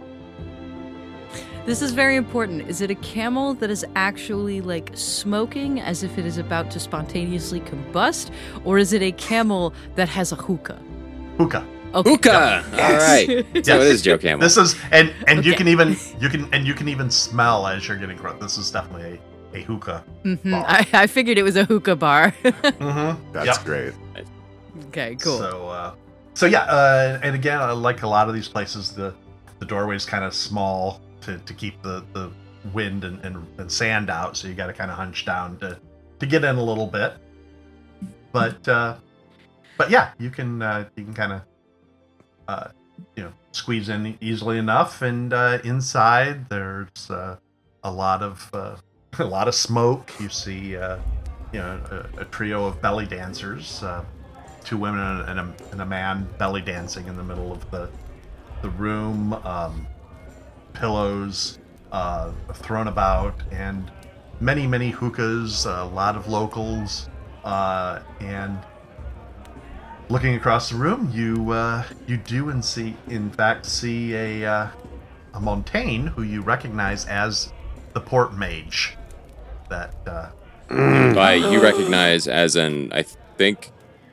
This is very important. Is it a camel that is actually like smoking as if it is about to spontaneously combust, or is it a camel that has a hookah?
hookah.
Okay.
Hookah! All right. So it is Joe Camel.
This is and
Okay.
you can even smell as you're getting across. This is definitely a hookah. bar.
I figured it was a hookah bar.
Mm-hmm.
That's great.
Okay, cool.
So yeah, and again, like a lot of these places, the doorway is kind of small to keep the wind and sand out, so you got to kind of hunch down to get in a little bit. But yeah, you can kind of squeeze in easily enough, and inside there's a lot of smoke. You see a trio of belly dancers, two women and a man belly dancing in the middle of the room. Pillows thrown about, and many hookahs, a lot of locals, and looking across the room, you do in fact see a Montaigne who you recognize as the port mage. That
By you recognize as I think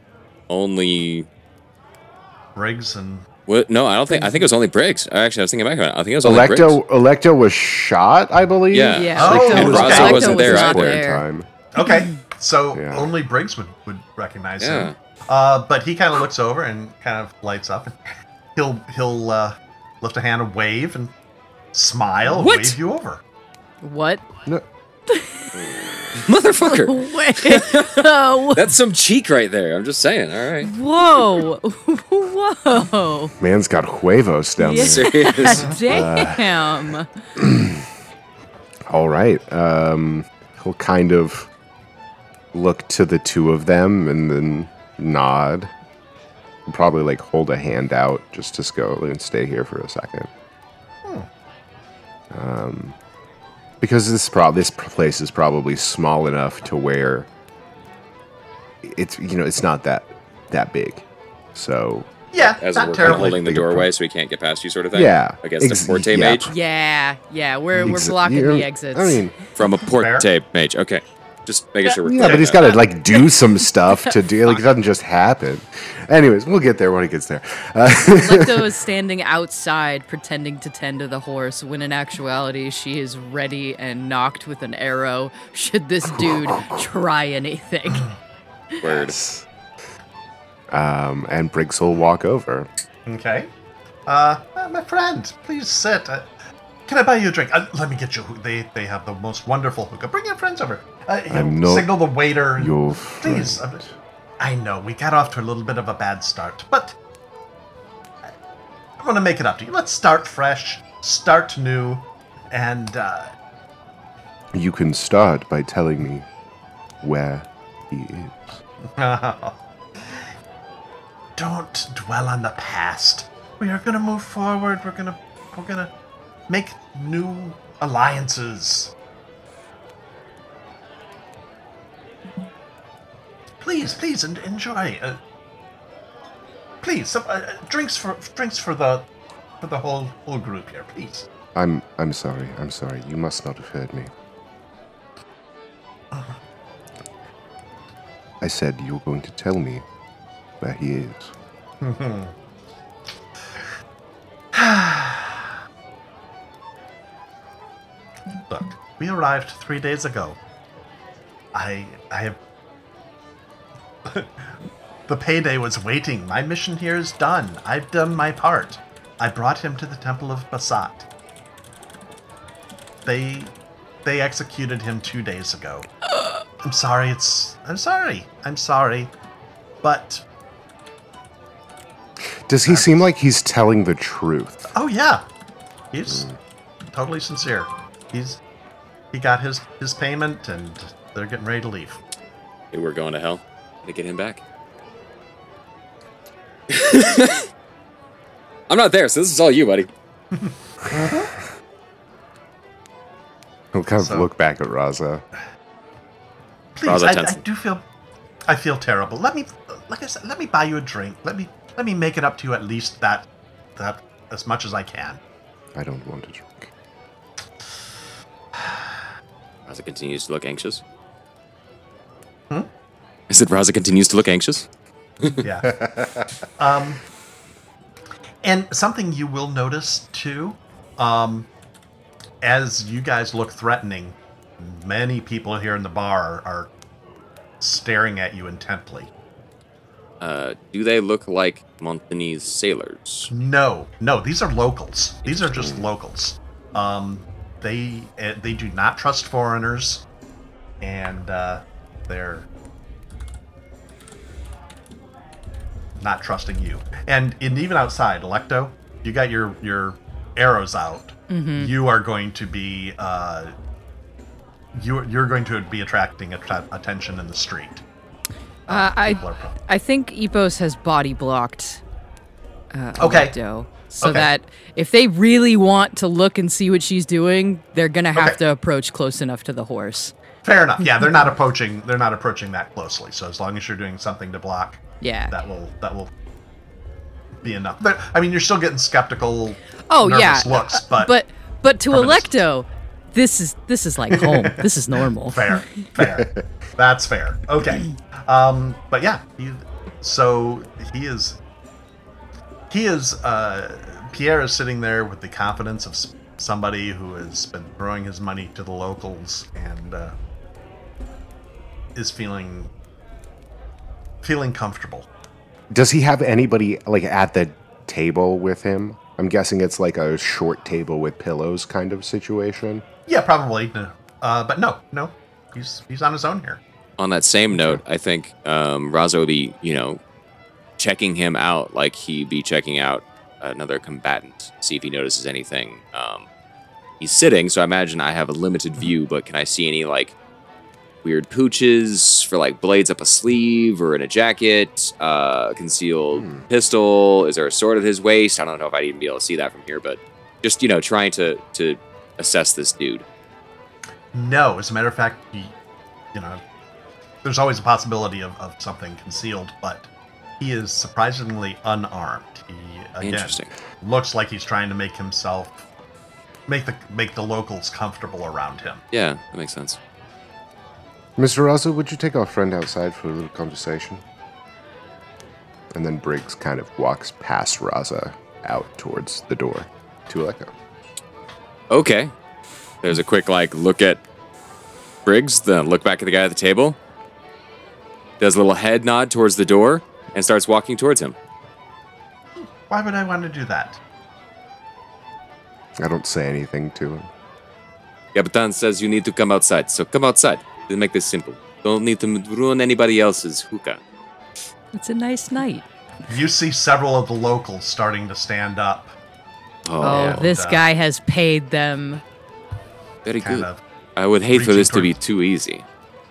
only.
Briggs and
What? No, I don't think. I think it was only Briggs. Actually, I was thinking back about it. I think it was only Briggs.
Electo was shot, I believe.
Yeah.
Yeah,
Oh,
Electo
and
was-
Raza
Electo
wasn't
was
there
not
either.
there.
Time.
okay, so
Yeah.
only Briggs would recognize
Yeah.
him. But he kind of looks over and kind of lights up, and he'll lift a hand and wave and smile and
What?
wave you over.
What?
No,
Motherfucker.
Wait. Oh,
That's some cheek right there. I'm just saying. All right.
whoa. Whoa.
man's got huevos down
Yeah.
there.
Serious.
Damn.
All right. He'll kind of look to the two of them and then nod probably like hold a hand out just to go and stay here for a second. Because this place is probably small enough to where it's not that big. So
Yeah,
As
not
we're kind of
terribly.
holding the doorway so we can't get past you, sort of thing.
Yeah.
Against a Porte mage.
Yeah, we're blocking the exits.
I mean,
From a Porte mage. Okay. Just making sure we're
yeah,
clear
but he's
on
got to like do some stuff to do. Like it doesn't just happen. Anyways, we'll get there when it gets there.
Lecto is standing outside pretending to tend to the horse when in actuality she is ready and knocked with an arrow should this dude try anything.
that. Word.
And Briggs will walk over.
Okay. My friend, please sit. Can I buy you a drink? Let me get you. They have the most wonderful hookah. Bring your friends over.
I'm not
signal the waiter.
your
Please.
friend.
I know we got off to a little bit of a bad start, but I want to make it up to you. Let's start fresh, start new, and
You can start by telling me where he is.
don't dwell on the past. We are gonna move forward. We're gonna make new alliances. Please, enjoy. Please, some drinks for the whole group here, please.
I'm sorry. I'm sorry. You must not have heard me. I said you were going to tell me where he is.
Look, we arrived 3 days ago. I have. The payday was waiting. My mission here is done. I've done my part. I brought him to the Temple of Basat. They executed him 2 days ago. I'm sorry. I'm sorry. But
Does he seem like he's telling the truth?
oh yeah, he's totally sincere. He got his payment and they're getting ready to leave.
Hey, we're going to hell to get him back. I'm not there, so this is all you, buddy.
He'll kind of
So-
look back at Raza.
Please,
Raza
I
Tenson.
feel terrible. Let me buy you a drink. Let me make it up to you at least that as much as I can.
I don't want to drink.
Raza continues to look anxious. I said Raza continues to look anxious.
Yeah. And something you will notice too, as you guys look threatening, many people here in the bar are staring at you intently.
Do they look like Montanese sailors?
No, these are locals. These are just locals. They do not trust foreigners, and they're not trusting you. And even outside, Electo, you got your arrows out.
Mm-hmm.
You are going to be you're going to be attracting attention in the street.
I think Epos has body blocked
Okay.
Electo, so
Okay.
that if they really want to look and see what she's doing, they're gonna have
Okay.
to approach close enough to the horse.
Fair enough. Yeah, they're not approaching that closely. So as long as you're doing something to block,
Yeah.
that will be enough. But I mean, you're still getting skeptical,
Oh
nervous
yeah.
looks, but
But to
from a distance.
Electo, this is like home. This is normal.
fair. That's fair. Okay. But yeah, he is Pierre is sitting there with the confidence of somebody who has been throwing his money to the locals and is feeling comfortable.
Does he have anybody like at the table with him? I'm guessing it's like a short table with pillows kind of situation.
Yeah, probably. No. But no. He's on his own here.
On that same note, I think Raza would be, checking him out like he'd be checking out another combatant, see if he notices anything. He's sitting, so I imagine I have a limited view, but can I see any, like, weird pooches for like blades up a sleeve or in a jacket, concealed pistol. Is there a sword at his waist? I don't know if I'd even be able to see that from here, but just, trying to assess this dude.
No, as a matter of fact, there's always a possibility of something concealed, but he is surprisingly unarmed. He, again,
Interesting.
looks like he's trying to make the locals comfortable around him.
Yeah, that makes sense.
Mr. Raza, would you take our friend outside for a little conversation? And then Briggs kind of walks past Raza out towards the door to Electo.
Okay. There's a quick, look at Briggs, then look back at the guy at the table. Does a little head nod towards the door and starts walking towards him.
Why would I want to do that?
I don't say anything to him.
Capitan says you need to come outside, so come outside. Let's make this simple. Don't need to ruin anybody else's hookah.
It's a nice night.
You see several of the locals starting to stand up.
Oh, this guy has paid them.
Very
kind
good.
of
I would hate for
reaching
this to be
towards-
too easy.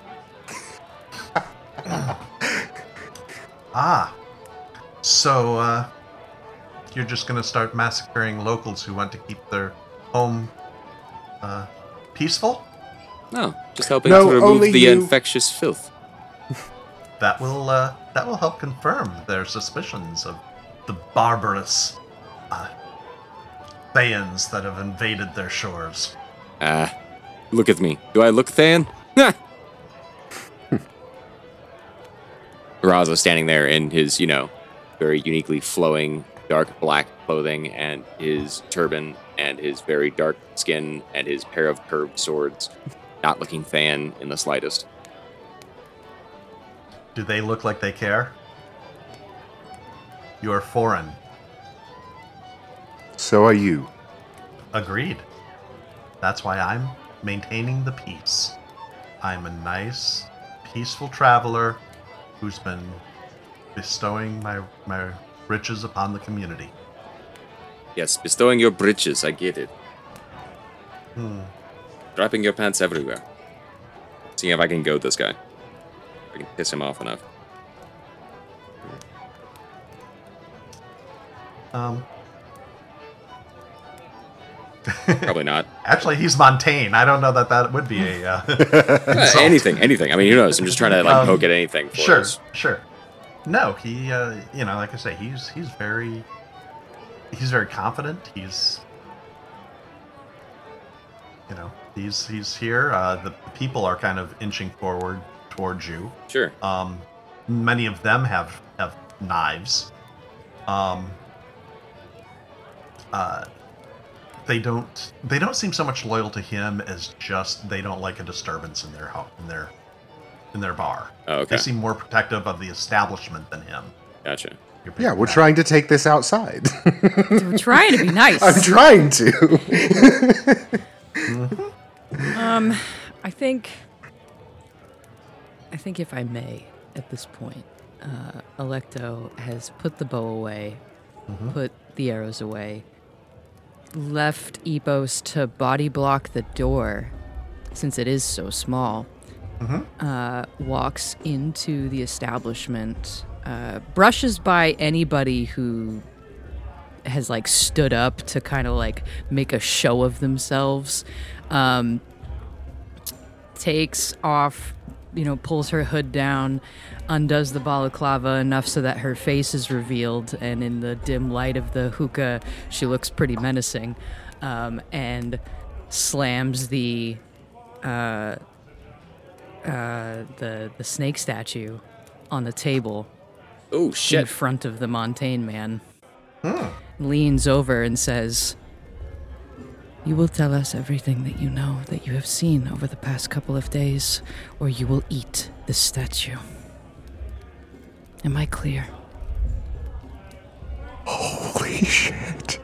So, you're just gonna start massacring locals who want to keep their home, peaceful?
No, just helping
No,
to remove
only
the
you.
infectious filth.
That will help confirm their suspicions of the barbarous, Thayans that have invaded their shores.
Look at me. Do I look Thayan? Raza standing there in his, very uniquely flowing dark black clothing and his turban and his very dark skin and his pair of curved swords, not looking Thayan in the slightest.
Do they look like they care? You're foreign.
So are you.
Agreed. That's why I'm maintaining the peace. I'm a nice, peaceful traveler who's been bestowing my riches upon the community.
Yes, bestowing your breeches, I get it. Dropping your pants everywhere. Seeing if I can goad this guy. If I can piss him off enough. Probably not.
Actually, he's Montaigne. I don't know that would be a insult.
Anything. I mean, who knows? I'm just trying to poke at anything for us.
Sure. No, he, like I say, he's very confident. He's here. The people are kind of inching forward towards you.
Sure.
Many of them have knives. They don't seem so much loyal to him as just they don't like a disturbance in their home, in their bar.
Oh, okay.
They seem more protective of the establishment than him.
Gotcha.
Yeah, we're trying to take this outside.
We're trying to be nice.
I'm trying to.
I think if I may, at this point, Electo has put the bow away, put the arrows away, left Epos to body block the door, since it is so small, walks into the establishment, brushes by anybody who has stood up to kind of make a show of themselves, takes off, pulls her hood down, undoes the balaclava enough so that her face is revealed, and in the dim light of the hookah, she looks pretty menacing, and slams the snake statue on the table.
Oh,
In
shit.
front of the Montaigne man. Leans over and says, "You will tell us everything that you know, that you have seen over the past couple of days, or you will eat this statue. Am I clear?"
Holy shit.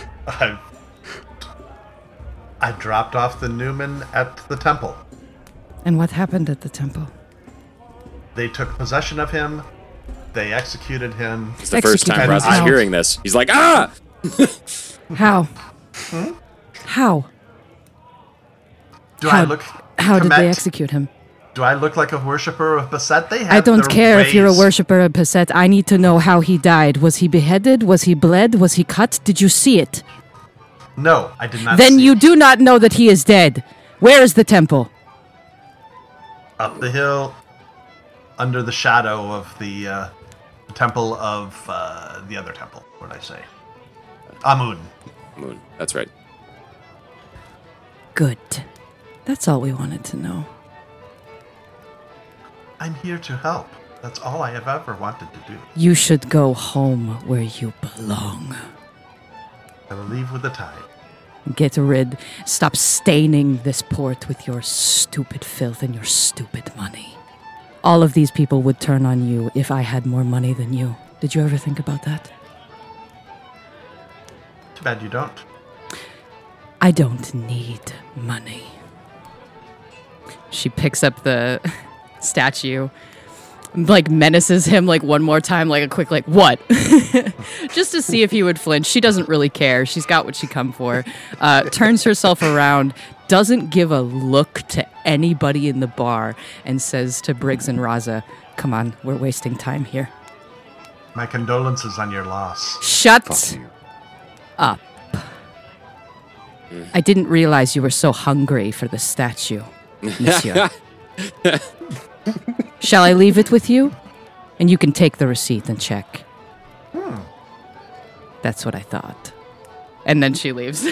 I dropped off the Newman at the temple.
And what happened at the temple?
They took possession of him. They executed him.
It's the first time
Executed
Raza's
himself.
hearing this. He's like, ah!
How? How?
Do I
How-
look?
How did they
Komet?
execute him?
Do I look like a worshiper of Basset? They have
I don't
their
care if you're a
ways.
worshiper of Basset. I need to know how he died. Was he beheaded? Was he bled? Was he cut? Did you see it?
No, I did not.
Then
see
you
it.
do not know that he is dead. Where is the temple?
Up the hill, under the shadow of the temple of the other temple. What did I say? Amun.
Moon. That's right.
Good. That's all we wanted to know.
I'm here to help. That's all I have ever wanted to do.
You should go home where you belong.
I will leave with the tide.
Get rid. Stop staining this port with your stupid filth and your stupid money. All of these people would turn on you if I had more money than you. Did you ever think about that?
Too bad you don't.
I don't need money. She picks up the statue, like menaces him like one more time, like a quick like what? Just to see if he would flinch. She doesn't really care. She's got what she come for. Turns herself around, doesn't give a look to anybody in the bar, and says to Briggs and Raza, "Come on, we're wasting time here."
My condolences on your loss.
Shut
Fuck you.
up. I didn't realize you were so hungry for the statue, monsieur. Shall I leave it with you? And you can take the receipt and check. That's what I thought.
And then she leaves.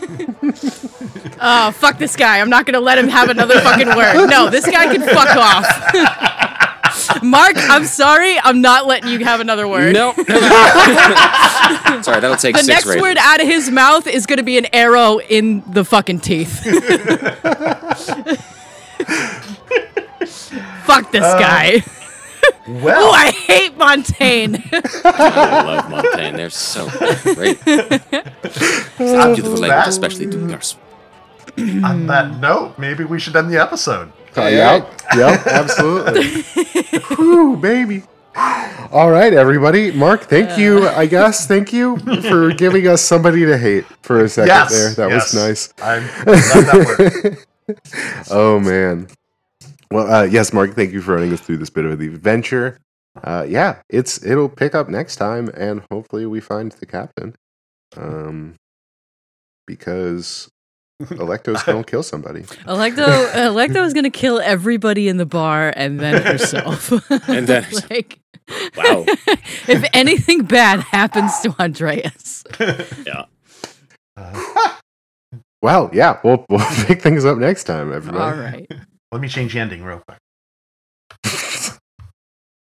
Oh, fuck this guy. I'm not going to let him have another fucking word. No, this guy can fuck off. Mark, I'm sorry. I'm not letting you have another word.
Nope. Sorry, that'll take
The
6
next
ratings.
word out of his mouth is going to be an arrow in the fucking teeth. Fuck this guy.
Well,
Oh, I hate Montaigne.
I love Montaigne. They're so great. It's a beautiful language, especially to girls.
on that note, maybe we should end the episode.
Yep, absolutely. Whew, baby. All right, everybody. Mark, thank you, I guess. Thank you for giving us somebody to hate for a second
Yes,
there. That was nice.
I'm glad that worked.
Oh, man. Well, yes, Mark, thank you for running us through this bit of the adventure. Yeah, it'll pick up next time, and hopefully we find the captain. Because Electo's going to kill somebody.
Electo is going to kill everybody in the bar and then herself.
And then,
like,
wow.
if anything bad happens to Andreas.
Yeah.
Well, yeah, we'll pick things up next time, everybody.
All right.
Let me change the ending real quick.